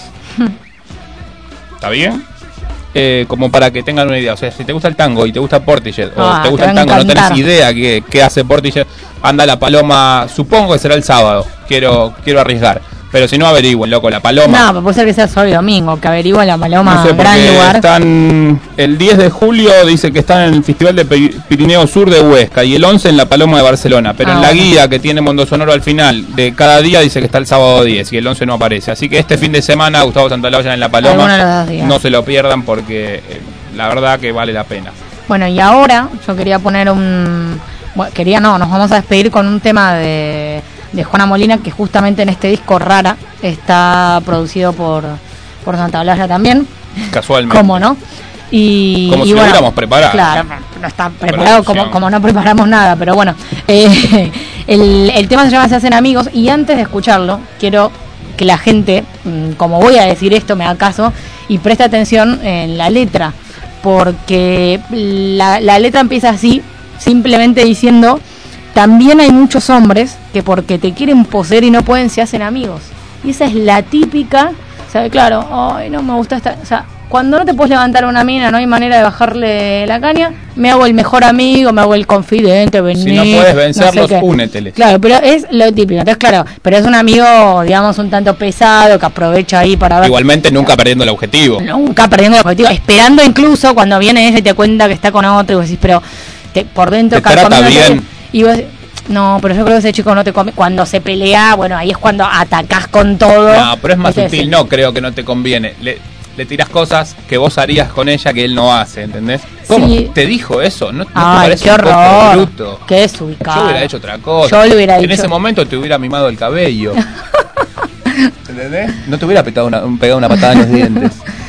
¿Está bien? Eh, como para que tengan una idea, o sea, si te gusta el tango y te gusta Portishead, Ah, o te gusta te el va a tango, no tenés encantar. idea qué, qué hace Portishead, anda La Paloma, supongo que será el sábado, quiero quiero arriesgar, pero si no averigüen, loco, La Paloma. No, pero puede ser que sea sábado y domingo, que averigua la Paloma, No sé, gran porque lugar. están el diez de julio, dice que están en el Festival de Pi- Pirineo Sur de Huesca y el once en La Paloma de Barcelona, pero Ah, en la bueno. guía que tiene Mundo Sonoro al final de cada día dice que está el sábado diez y el once no aparece, así que este fin de semana Gustavo Santaolalla en La Alguno de los Paloma, dos días. no se lo pierdan porque eh, la verdad que vale la pena. Bueno, y ahora yo quería poner un... Bueno, quería no, nos vamos a despedir con un tema de, de Juana Molina, que justamente en este disco Rara está producido por, por Santaolalla también, Casualmente. ¿cómo no? Y, Como y si lo bueno, hubiéramos preparado. Claro, no está preparado como, Producción. como no preparamos nada, pero bueno, eh, el, el tema se llama Se hacen amigos y antes de escucharlo quiero que la gente, mm, como voy a decir esto, me haga caso y preste atención en la letra, porque la, la letra empieza así, simplemente diciendo, también hay muchos hombres que porque te quieren poseer y no pueden se hacen amigos. Y esa es la típica, ¿sabe? Claro, ay, no me gusta esta, o sea, cuando no te puedes levantar una mina, no hay manera de bajarle la caña, me hago el mejor amigo, me hago el confidente, vení. Si no puedes vencerlos, sé qué. únetele. Claro, pero es lo típico, entonces claro, pero es un amigo, digamos, un tanto pesado, que aprovecha ahí para ver... Igualmente nunca perdiendo el objetivo. Nunca perdiendo el objetivo, esperando incluso cuando viene ese y te cuenta que está con otro y vos decís, pero te, por dentro Te trata carcomiéndote, bien. y vos no, pero yo creo que ese chico no te come, cuando se pelea, bueno, ahí es cuando atacás con todo. No, pero es más Entonces, sutil, no creo que no te conviene. Le, le tirás cosas que vos harías con ella que él no hace, ¿entendés? ¿Cómo? Sí. ¿Te dijo eso? ¿No, no te Ay, parece qué un poco horror. bruto? Qué desubicado. Yo hubiera hecho otra cosa. Yo le hubiera en dicho- ese momento te hubiera mimado el cabello. ¿Entendés? No te hubiera pegado una, pegado una patada en los dientes.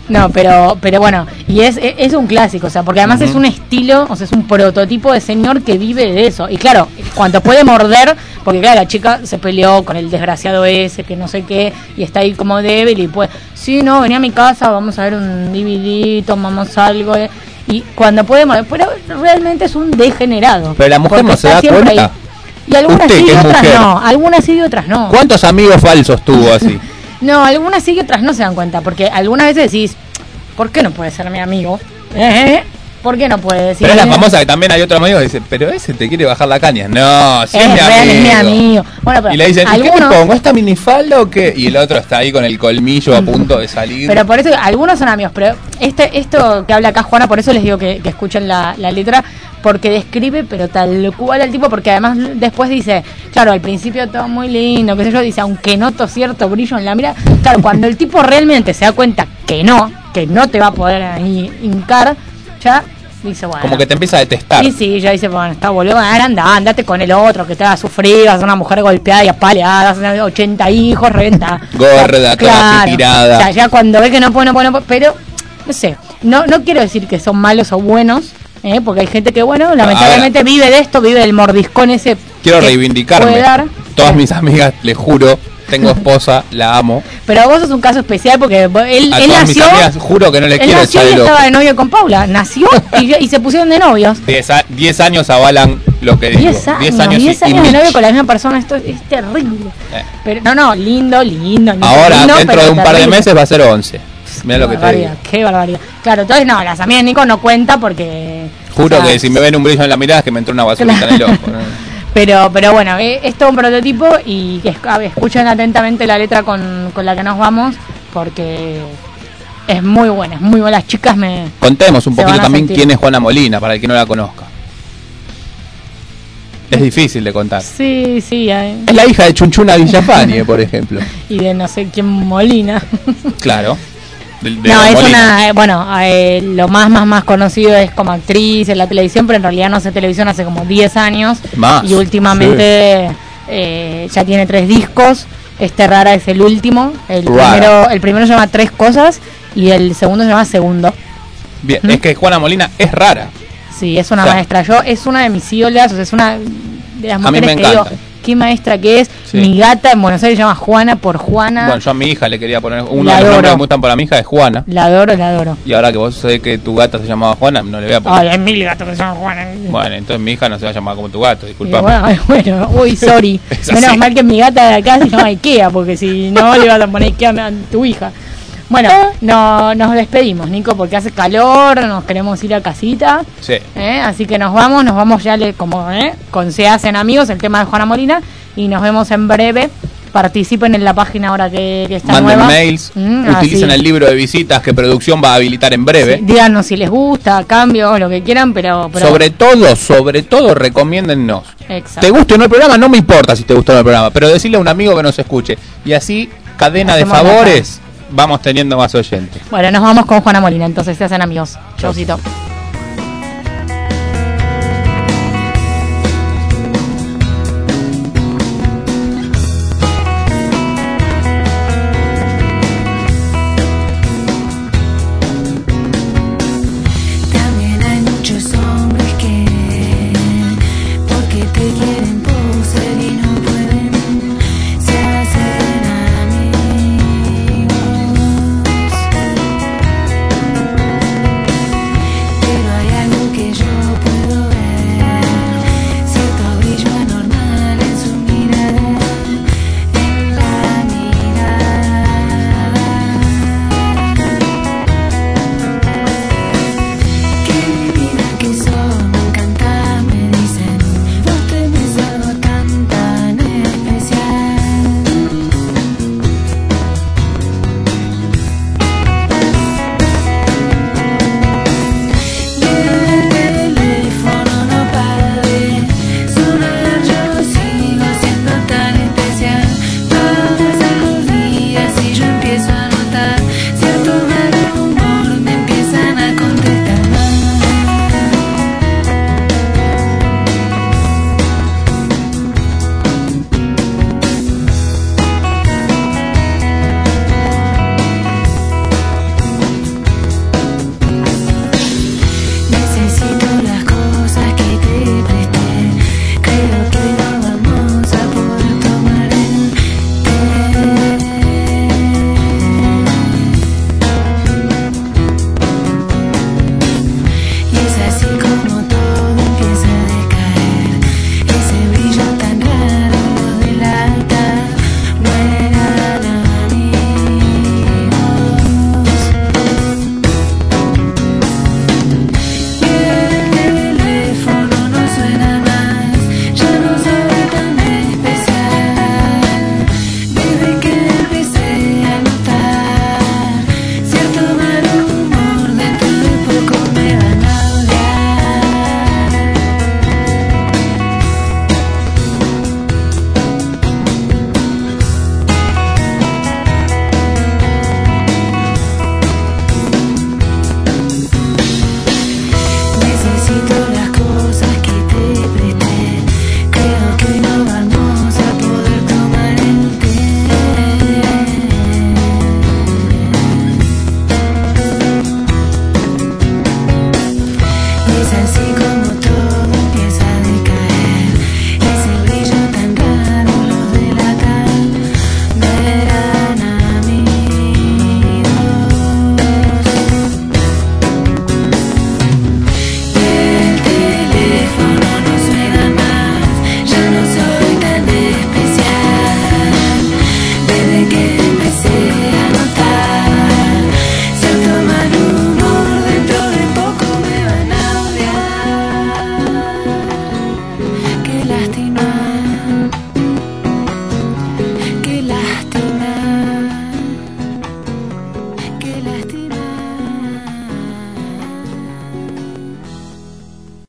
No, pero pero bueno, y es, es un clásico, o sea, porque además uh-huh. es un estilo, o sea, es un prototipo de señor que vive de eso. Y claro, cuando puede morder, porque claro, la chica se peleó con el desgraciado ese, que no sé qué, y está ahí como débil y pues, sí, no, venía a mi casa, vamos a ver un D V D, tomamos algo, eh, y cuando puede morder, pero realmente es un degenerado. Pero la mujer no se da cuenta. Ahí. Y algunas Usted, sí y otras mujer. no, algunas sí y otras no. ¿Cuántos amigos falsos tuvo así? No, algunas sí y otras no se dan cuenta, porque algunas veces decís, ¿por qué no puede ser mi amigo? ¿Eh? ¿Por qué no puede decir? Pero es la famosa que también hay otro amigo que dice, pero ese te quiere bajar la caña. No, si es, es mi real, amigo. Es mi amigo. Bueno, pero y le dicen, ¿y algunos... qué te pongo? ¿Esta minifalda o qué? Y el otro está ahí con el colmillo a punto de salir. Pero por eso, algunos son amigos, pero este esto que habla acá Juana, por eso les digo que, que escuchen la, la letra, porque describe, pero tal cual al tipo, porque además después dice, claro, al principio todo muy lindo, qué sé yo, dice, aunque noto cierto brillo en la mirada, claro, cuando el tipo realmente se da cuenta que no, que no te va a poder ahí hincar, ya dice, bueno. Como que te empieza a detestar. Sí, sí, ya dice, bueno, está boludo, anda, andate con el otro, que te haga sufrir, vas a una mujer golpeada y apaleada, ochenta hijos, reventa. Gorda, claro, toda tirada. O sea, ya cuando ve que no puede, no puede, no puede, pero, no sé, no, no quiero decir que son malos o buenos, ¿eh? Porque hay gente que, bueno, lamentablemente Ahora, vive de esto, vive del mordiscón ese. Quiero reivindicarme. Todas mis amigas, les juro, tengo esposa, la amo. Pero vos sos un caso especial porque él, a él todas nació. Mis amigas, juro que no les él quiero nació echar y el ojo. Estaba de novio con Paula. Nació y, y se pusieron de novios. diez años avalan lo que digo. diez años, diez años, diez años de novio con la misma persona. Esto es, es terrible. Eh. Pero no, no, lindo, lindo. lindo Ahora, lindo, dentro de un terrible. par de meses va a ser once. Mira lo que te digo. Qué barbaridad. Claro, entonces no, las amigas de Nico no cuenta porque. Juro o sea, que si me ven un brillo en la mirada es que me entró una basurita claro. en el ojo. ¿no? Pero pero bueno, eh, es todo un prototipo y es, a ver, escuchen atentamente la letra con, con la que nos vamos porque es muy buena, es muy buena. Las chicas me... Contemos un poquito también sentir. quién es Juana Molina, para el que no la conozca. Es difícil de contar. Sí, sí. Hay... Es la hija de Chunchuna Villafañe, por ejemplo. Y de no sé quién Molina. Claro. De, de no, es Molina. una, eh, bueno, eh, lo más, más, más conocido es como actriz en la televisión, pero en realidad no hace televisión hace como diez años. Más. Y últimamente sí. eh, ya tiene tres discos. Este Rara es el último. El Rara. primero, el primero se llama Tres Cosas y el segundo se llama Segundo. Bien, ¿Mm? Es que Juana Molina es rara. Sí, es una o sea, maestra. Yo, es una de mis ídolas, o sea, es una de las mujeres a mí me que encanta. digo, qué maestra que es. Sí. Mi gata en Buenos Aires se llama Juana por Juana. Bueno, yo a mi hija le quería poner uno La de los adoro. nombres que me gustan para mi hija es Juana. La adoro, la adoro. Y ahora que vos sabés que tu gata se llamaba Juana, no le voy a poner. Ay, hay mil gatos que se llaman Juana. Bueno, entonces mi hija no se va a llamar como tu gato, disculpame. Bueno, ay, bueno, uy, sorry. Menos mal que mi gata de acá se llama Ikea, porque si no le vas a poner Ikea a tu hija. Bueno, no, nos despedimos, Nico, porque hace calor, nos queremos ir a casita. Sí. ¿eh? Así que nos vamos, nos vamos ya le, como ¿eh? con Se Hacen Amigos, el tema de Juana Molina, y nos vemos en breve. Participen en la página ahora que, que está Manden nueva. mails, mm, utilicen así. el libro de visitas que producción va a habilitar en breve. Sí, díganos si les gusta, cambios, lo que quieran, pero... pero sobre todo, sobre todo, recomiéndennos. Exacto. ¿Te gusta o no el programa? No me importa si te gustó o no el programa, pero decirle a un amigo que nos escuche. Y así, cadena Hacemos de favores, vamos teniendo más oyentes. Bueno, nos vamos con Juana Molina, entonces Se Hacen Amigos. Chaucito. Te destino